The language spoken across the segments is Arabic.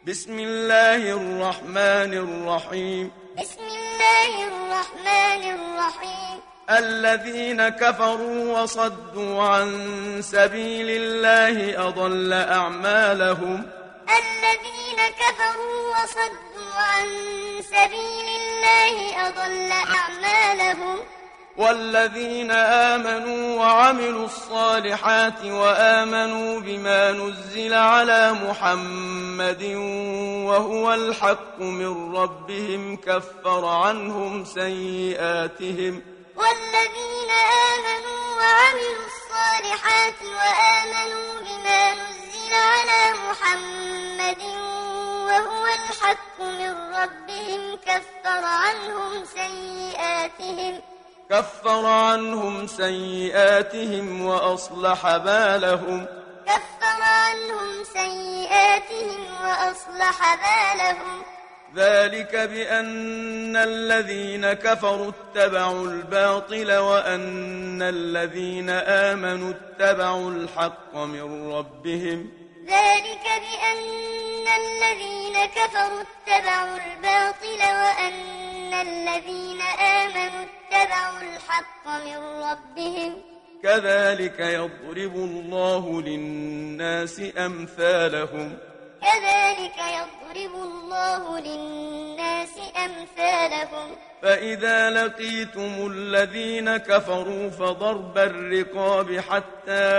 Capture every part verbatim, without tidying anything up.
بسم الله الرحمن الرحيم بسم الله الرحمن الرحيم الذين كفروا وصدوا عن سبيل الله أضل أعمالهم الذين كفروا وصدوا عن سبيل الله أضل أعمالهم والذين آمنوا وعملوا الصالحات وآمنوا بما نزل على محمد وهو الحق من ربهم كفر عنهم سيئاتهم والذين آمنوا وعملوا الصالحات وآمنوا بما نزل على محمد وهو الحق من ربهم كفر عنهم سيئاتهم كفر عنهم سيئاتهم وأصلح بالهم كفر عنهم سيئاتهم وأصلح بالهم ذلك بأن الذين كفروا اتبعوا الباطل وأن الذين آمنوا اتبعوا الحق من ربهم ذلك بأن الذين كفروا اتبعوا الباطل وأن الذين آمنوا اتبعوا الحق من ربهم كذلك يضرب الله للناس أمثالهم كذلك يضرب الله للناس أمثالهم فإذا لقيتم الذين كفروا فضرب الرقاب حتى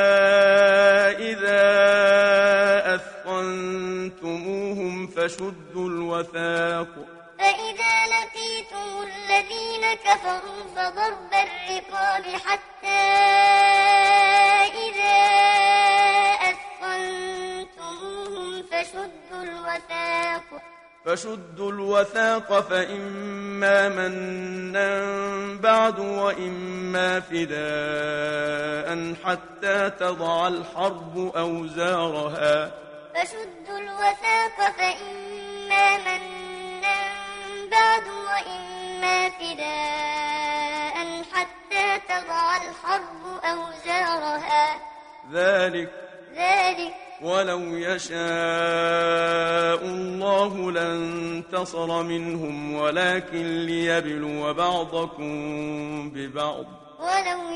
إذا أثخنتموهم فشدوا الوثاق فإذا لقيتم الذين كفروا فضرب الرقاب حتى إذا أثخنتموهم فشدوا الوثاق فشدوا الوثاق فإما منا بعد وإما فداء حتى تضع الحرب أوزارها فشدوا الوثاق فإما منا بعد وإما فداء حتى تضع الحرب أوزارها ذلك ذلك ولو يشاء الله لانتصر منهم ولكن ليبلو بعضكم ببعض ولو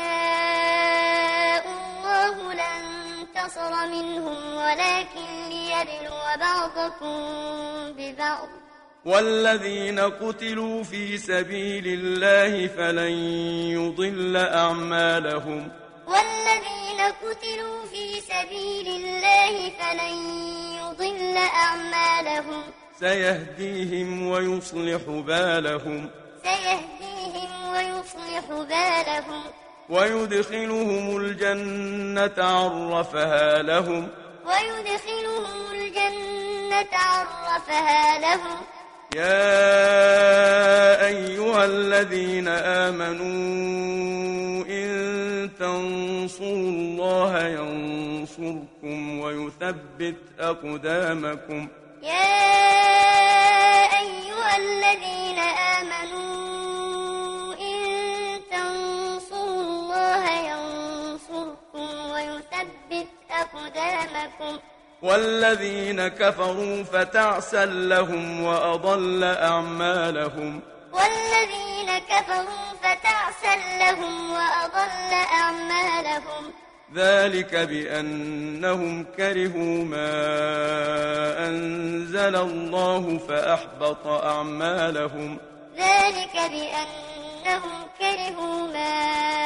يشاء الله لانتصر منهم ولكن ليبلو بعضكم ببعض والذين قتلوا في سبيل الله فلن يضل أعمالهم والذين قتلوا في سبيل الله فلن يضل أعمالهم سيهديهم ويصلح بالهم سيهديهم ويصلح بالهم ويدخلهم الجنة عرفها لهم ويدخلهم الجنة عرفها لهم يا أيها الذين آمنوا إن تنصروا الله ينصركم ويثبت أقدامكم يا أيها الذين آمنوا إن تنصروا الله ينصركم ويثبت أقدامكم والذين كفروا فتعسا لهم وأضل أعمالهم والذين كفروا فتعسا لهم وأضل أعمالهم ذلك بأنهم كرهوا ما أنزل الله فأحبط أعمالهم ذلك بأنهم كرهوا ما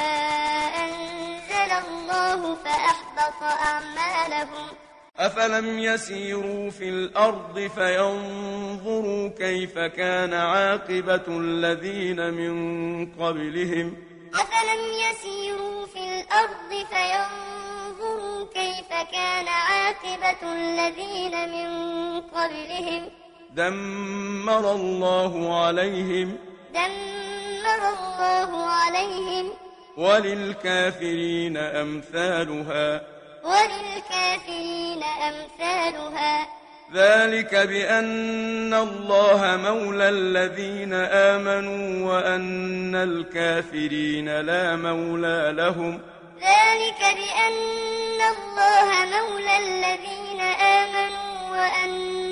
أنزل الله فأحبط أعمالهم أفلم يسيروا في الأرض فينظروا كيف كان عاقبة الذين من قبلهم أفلم يسيروا في الأرض فينظروا كيف كان عاقبة الذين من قبلهم دمر الله عليهم دمر الله عليهم وللكافرين أمثالها وللكافرين أمثالها ذلك بأن الله مولى الذين آمنوا وأن الكافرين لا مولى لهم ذلك بأن الله مولى الذين آمنوا وأن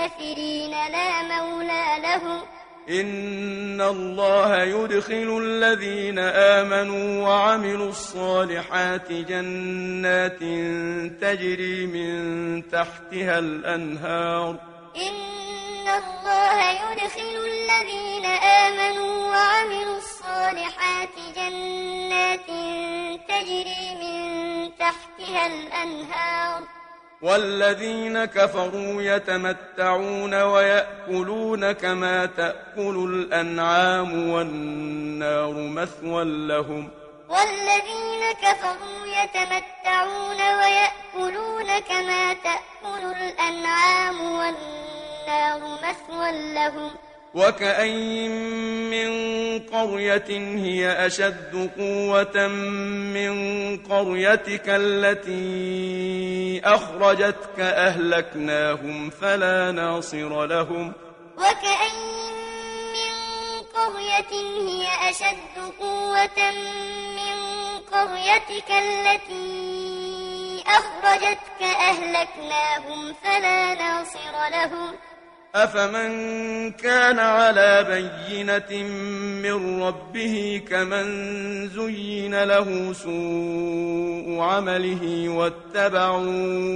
الكافرين لا مولى لهم إن الله يدخل الذين آمنوا وعملوا الصالحات جنات تجري من تحتها الأنهار إن الله يدخل الذين آمنوا وعملوا الصالحات جنات تجري من تحتها الأنهار والذين كفروا يتمتعون ويأكلون كما تأكل الأنعام والنار مثوى لهم والذين كفروا يتمتعون ويأكلون كما تأكل الأنعام والنار مثوى لهم وكأين من قرية هي أشد قوة من قريتك التي أخرجتك أهلكناهم فلا ناصر لهم وكأين من قرية هي أشد قوة من قريتك التي أخرجتك أهلكناهم فلا ناصر لهم أفمن كان على بينة من ربه كمن زين له سوء عمله واتبعوا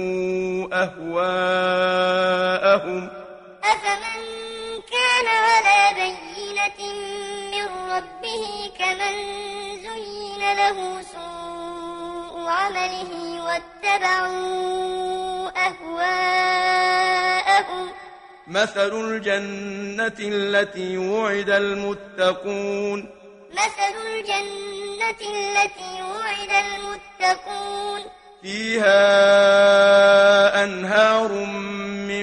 أهواءهم أفمن كان على بينة من ربه كمن زين له سوء عمله واتبعوا أهواءهم مثل الجنة التي وعد المتقون مثل الجنة التي وعد المتقون فيها أنهار من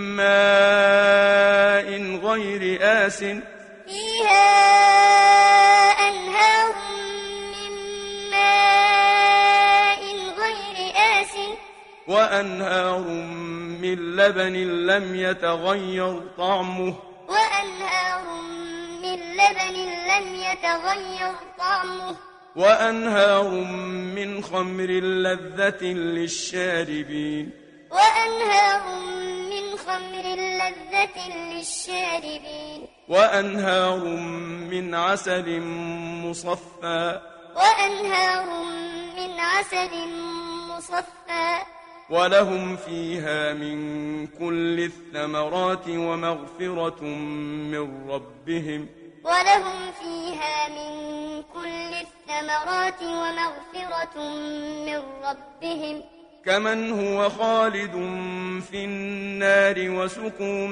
ماء غير آس فيها أنهار من ماء غير آس وأنهار من لبن لم يتغير طعمه وأنهار من لبن لم يتغير طعمه وأنهار من خمر لذة للشاربين وأنهار من خمر لذة للشاربين وأنهار من عسل مصفى وأنهار من عسل مصفى ولهم فيها من كل الثمرات ومغفرة من ربهم ولهم فيها من كل الثمرات ومغفرة من ربهم كمن هو خالد في النار وسقوا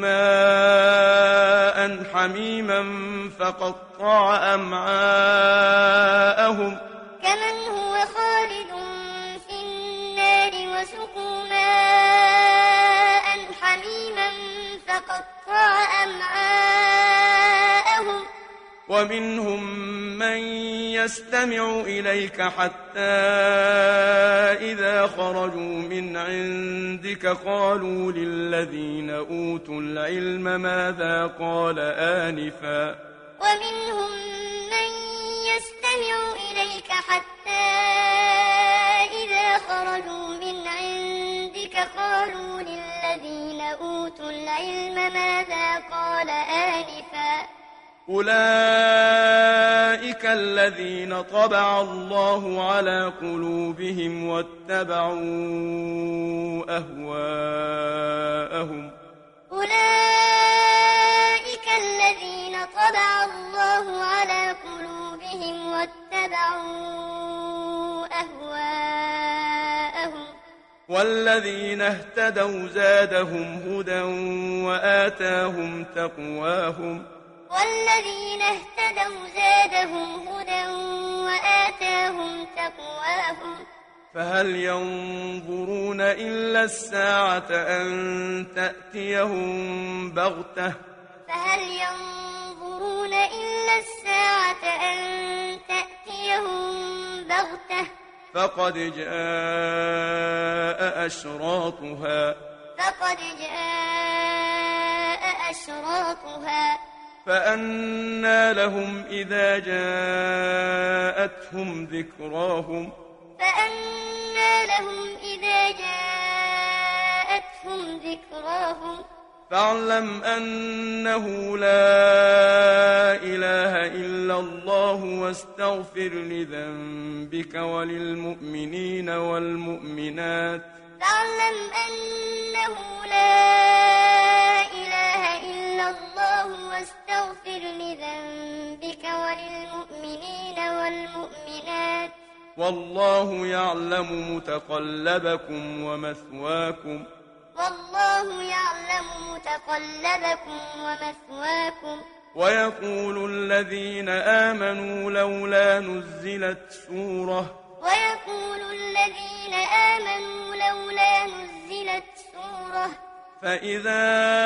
ماء حميما فقطع أمعاءهم كمن هو خالد في النار وسقوا ماء حميما فقطع أمعاءهم ومنهم من يستمع إليك حتى إذا خرجوا من عندك قالوا للذين أوتوا العلم ماذا قال آنفا ومنهم من يستمع إليك حتى إذا خرجوا من عندك قالوا للذين أوتوا العلم ماذا قال آنفا أولئك الذين طبع الله على قلوبهم واتبعوا أهواءهم أولئك الذين طبع الله على قلوبهم واتبعوا أهواءهم والذين اهتدوا زادهم هدى وآتاهم تقواهم والذين اهتدوا زادهم هدى وآتاهم تقواهم فهل ينظرون إلا الساعة أن تأتيهم بغتة فهل ينظرون إلا الساعة أن تأتيهم بغتة فقد جاء أشراطها فقد جاء أشراطها فأنى لهم إذا جاءتهم ذكراهم فأنى لهم إذا جاءتهم ذكراهم فاعلم أنه لا إله إلا الله واستغفر لذنبك وللمؤمنين والمؤمنات فاعلم أنه لا إله إلا الله واستغفر لذنبك وللمؤمنين والمؤمنات والله يعلم متقلبكم ومثواكم والله يعلم متقلبكم ومثواكم ويقول الذين آمنوا لولا نزلت سورة ويقول الذين آمنوا لولا نزلت سورة فإذا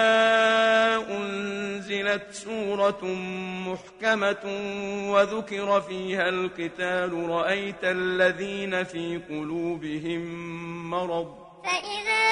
أنزلت سورة محكمة وذكر فيها القتال رأيت الذين في قلوبهم مرض فإذا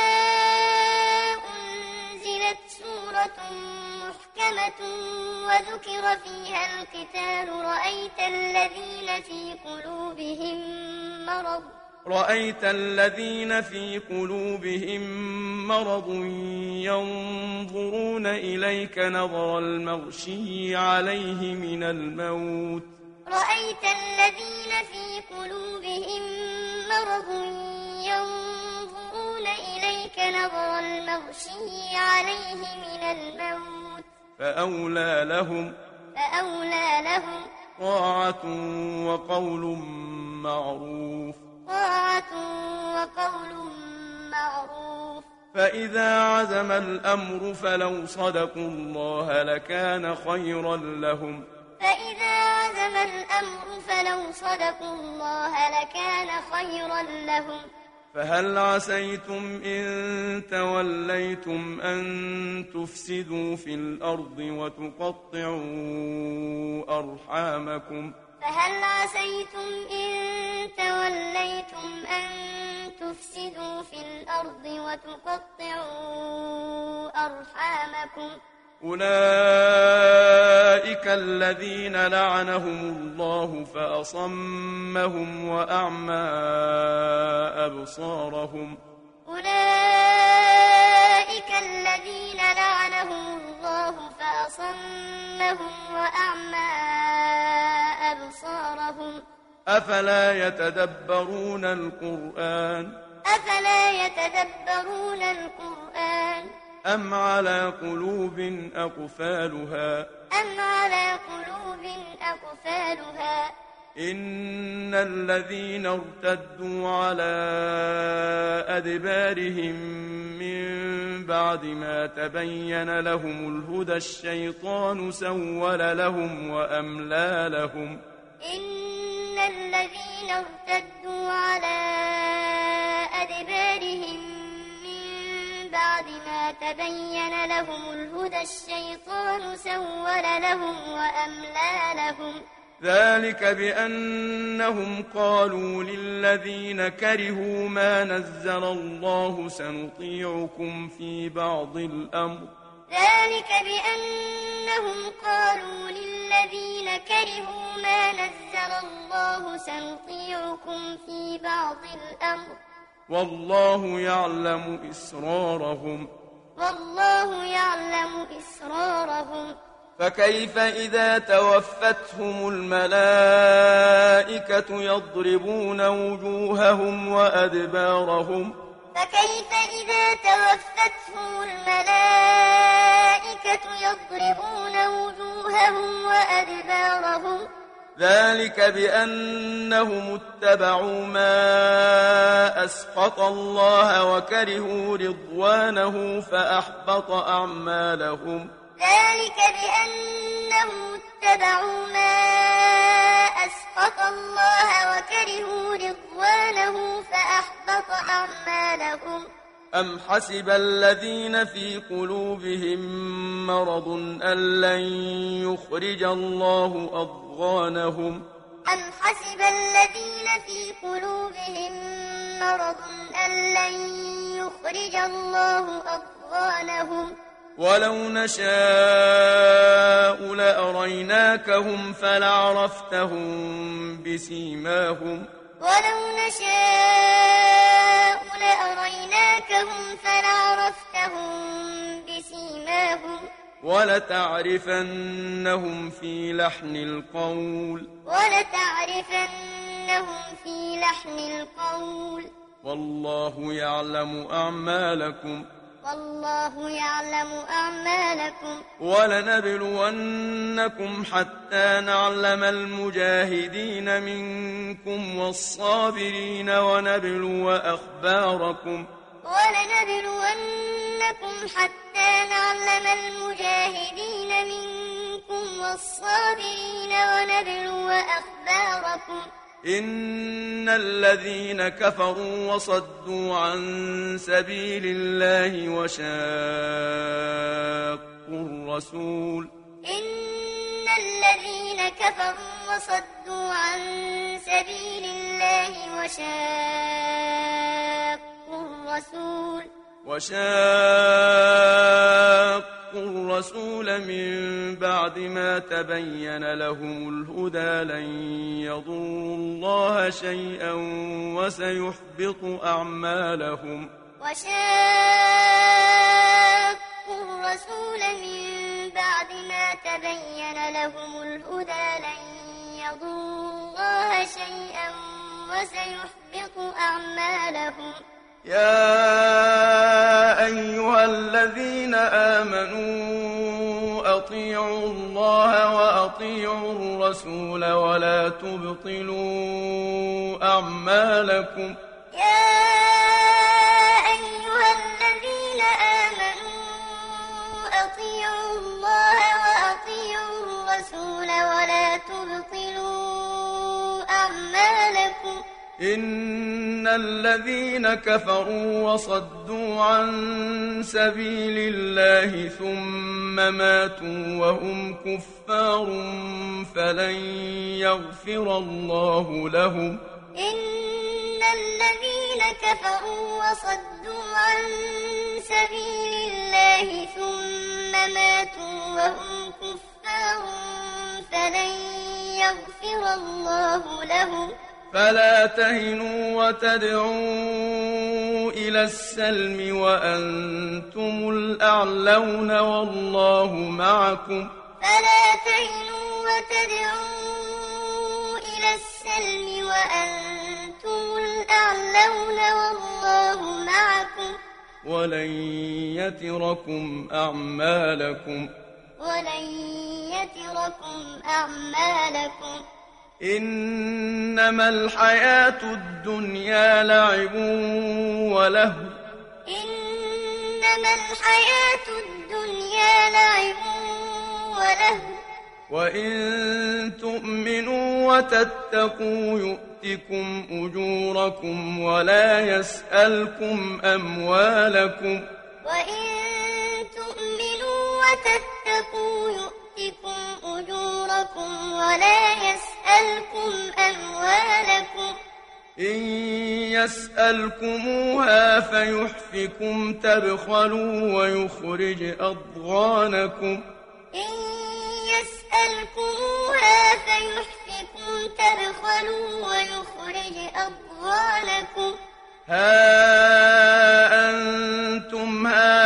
أنزلت سورة محكمة وذكر فيها القتال رأيت الذين في قلوبهم مرض رأيت الذين في قلوبهم مرض ينظرون إليك نظر المغشي عليه من الموت رأيت الذين في قلوبهم مرض ينظرون إليك نظر المغشي عليه من الموت فأولى لهم فأولى لهم طاعة وقول معروف طاعة وقول معروف فإذا عزم الأمر فلو صدقوا الله لكان خيرا لهم فإذا عزم الأمر فلو صدقوا الله لكان خيرا لهم فهل عسيتم إن توليتم أن تفسدوا في الأرض وتقطعوا أرحامكم فهل عسيتم إن توليتم أن تفسدوا في الأرض وتقطعوا أرحامكم أولئك الذين لعنهم الله فأصمهم وأعمى أبصارهم أولئك الذين لعنهم الله فأصمهم وأعمى أبصارهم أفلا يتدبرون القرآن أفلا يتدبرون القرآن أم على قلوب أقفالها أم على قلوب أقفالها إن الذين ارتدوا على أدبارهم من بعد ما تبين لهم الهدى الشيطان سول لهم وأملى لهم إن الذين ارتدوا على أدبارهم من بعد ما تبين لهم الهدى الشيطان سول لهم وأملى لهم ذلك بأنهم قالوا للذين كرهوا ما نزل الله سنطيعكم في بعض الأمر ذلك بأنهم قالوا للذين كرهوا ما نزل الله سنطيعكم في بعض الأمر والله يعلم إسرارهم والله يعلم إسرارهم فكيف إذا توفتهم الملائكة يضربون وجوههم وأدبارهم فكيف إذا توفتهم الملائكة يضربون وجوههم وأدبارهم ذلك بأنهم اتبعوا ما أسخط الله وكرهوا رضوانه فأحبط أعمالهم ذلك بأنهم اتبعوا ما أسخط الله وكرهوا رضوانه فأحبط أعمالهم أم حسب الذين في قلوبهم مرض أن لن يخرج الله أضغانهم أم حسب الذين في قلوبهم مرض أن لن يخرج الله أضغانهم ولو نشاء لأريناكهم فلعرفتهم بسيماهم ولو نشاء لأريناكهم فلعرفتهم بسيماهم ولتعرفنهم في لحن القول ولتعرفنهم في لحن القول والله يعلم أعمالكم والله يعلم أعمالكم ولنبلونكم حتى نعلم المجاهدين منكم والصابرين ونبلو أخباركم ولنبلونكم حتى نعلم المجاهدين منكم والصابرين ونبلو أخباركم إن الذين كفروا وصدوا عن سبيل الله وشاقوا الرسول إن الذين كفروا وصدوا عن سبيل الله وشاقوا الرسول وشاقوا الرسول من بعد ما تبين لهم الهدى لن يضروا الله شيئا وسيحبط أعمالهم وشاقوا الرسول من بعد ما تبين لهم الهدى لن يضروا الله شيئا وسيحبط أعمالهم يا أيها الذين آمنوا أطيعوا الله وأطيعوا الرسول ولا تبطلوا أعمالكم يا أيها الذين آمنوا أطيعوا الله وأطيعوا الرسول ولا تبطلوا أعمالكم إن الذين كفروا وصدوا عن سبيل الله ثم ماتوا وهم كفار فلن يغفر الله لهم إن الذين كفروا وصدوا عن سبيل الله ثم ماتوا وهم كفار فلن يغفر الله لهم فلا تهنوا وتدعوا إلى السلم وأنتم الأعلون والله معكم فلا تهنوا وتدعوا إلى السلم وأنتم الأعلون والله معكم ولن يتركم أعمالكم ولن يتركم أعمالكم إنما الحياة الدنيا لعب ولهو إنما الحياة الدنيا لعب ولهو وإن تؤمنوا وتتقوا يؤتكم أجوركم ولا يسألكم أموالكم وإن تؤمنوا وتتقوا يؤتكم أجوركم ولا يسألكم أموالكم إن يسألكموها فيحفكم تبخلوا ويخرج أضغانكم إن يسألكموها فيحفكم تبخلوا ويخرج أضغانكم ها أنتم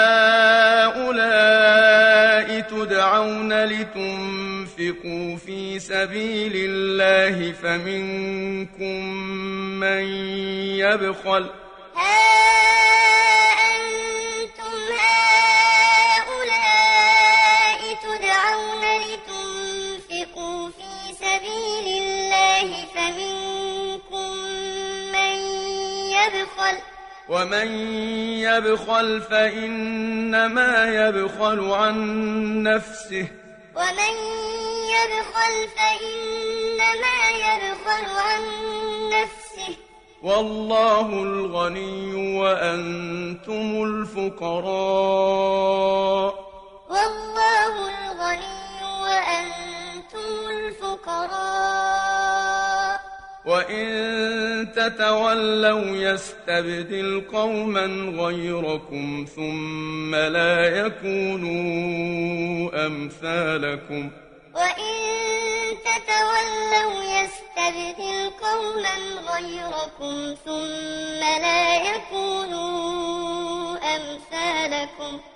هؤلاء تدعون لتنفقوا في سبيل الله فمنكم من يبخل ها أنتم هؤلاء تدعون لتنفقوا في سبيل الله فمنكم من يبخل ومن يبخل فإنما يبخل عن نفسه ومن يبخل فإنما يبخل عن نفسه والله الغني وأنتم الفقراء والله الغني وأنتم الفقراء وإن تتولوا يستبدل قوما غيركم ثم لا يكونوا أمثالكم وإن تتولوا يستبدل قوما غيركم ثم لا يكونوا أمثالكم